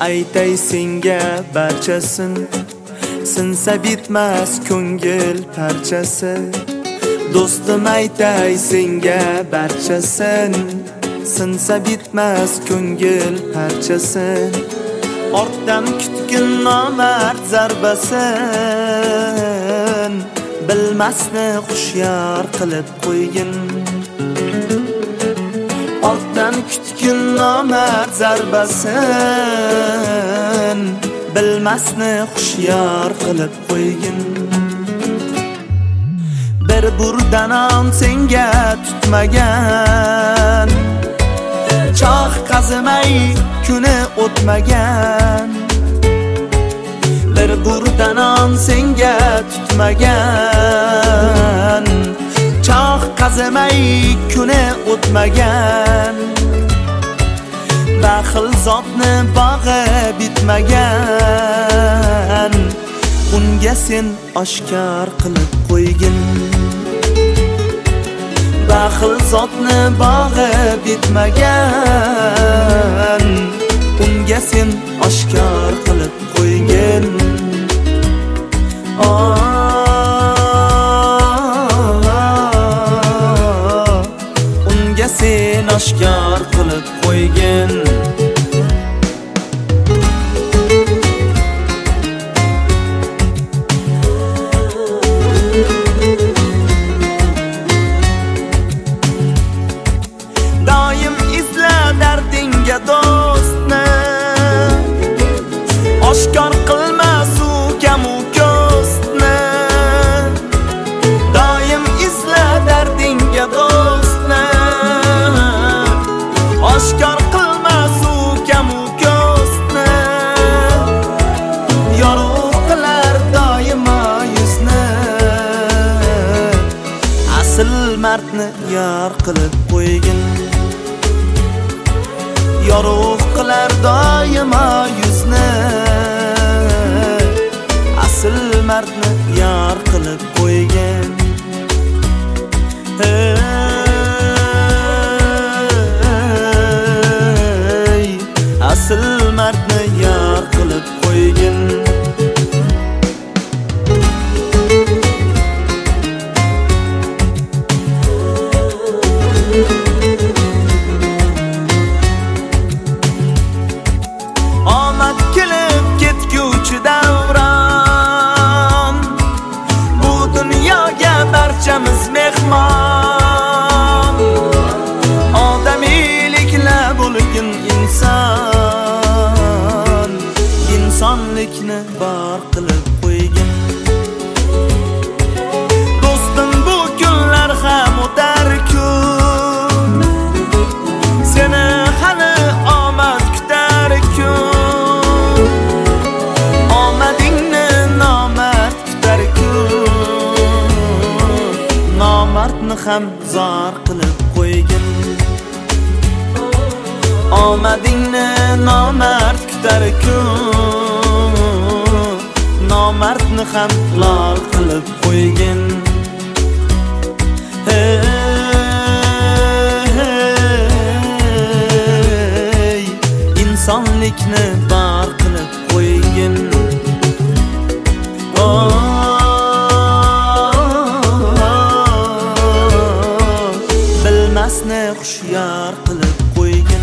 aytay senga barchasin, sinsa bitmas ko'ngil parchasi. Do'stim aytay senga barchasin, sinsa bitmas ko'ngil parchasi. Ortdan kutgin nomard zarbasin, bilmasni xushyor qilib qo'ygin. Ortdan kutgin nomard zarbasin, bilmasni xushyor qilib qo'ygin. Bir burdanon senga tutmagan, choh qazimay kuni o'tmagan. Bir burdanon senga tutmagan, choh qazimay kuni o'tmagan. Baxil zotni bog'i bitmagan, unga sen oshkor qilib qo'ygin. Baxil zotni bog'i bitmagan, unga sen oshkor qilib qo'ygin. Unga sen oshkor qilib qo'ygin. Doim izla dardingga do'stni, oshkor qilma suv kamu ko'stni. Doim izla dardingga do'stni, oshkor qilma suv kamu ko'stni. Yorug' qilar doimo yuzni, asl mardni yor qilib qo'ygin. Yorug' qilar doimo yuzni, asl mardni yor qilib qo'ygin. Hey, asl mardni yor qilib qo'ygin. Omad kelib ketguvchi davron, bu dunyoga barchamiz mehmon. Odamiylikla bo'lgin inson, insonlikni bor qilib qo'ygin. Do'stim, bu kunlar ham o'tar-ku, seni hali omad kutar-ku. Omadingni nomard kutar-ku, nomardni ham zor qilib qo'ygin. Omadingni nomard kutar-ku, nomardni ham lol qilib qo'ygin. Hey, insonlikni bor qilib qo'ygin. Bilmasni xushyor qilib qo'ygin.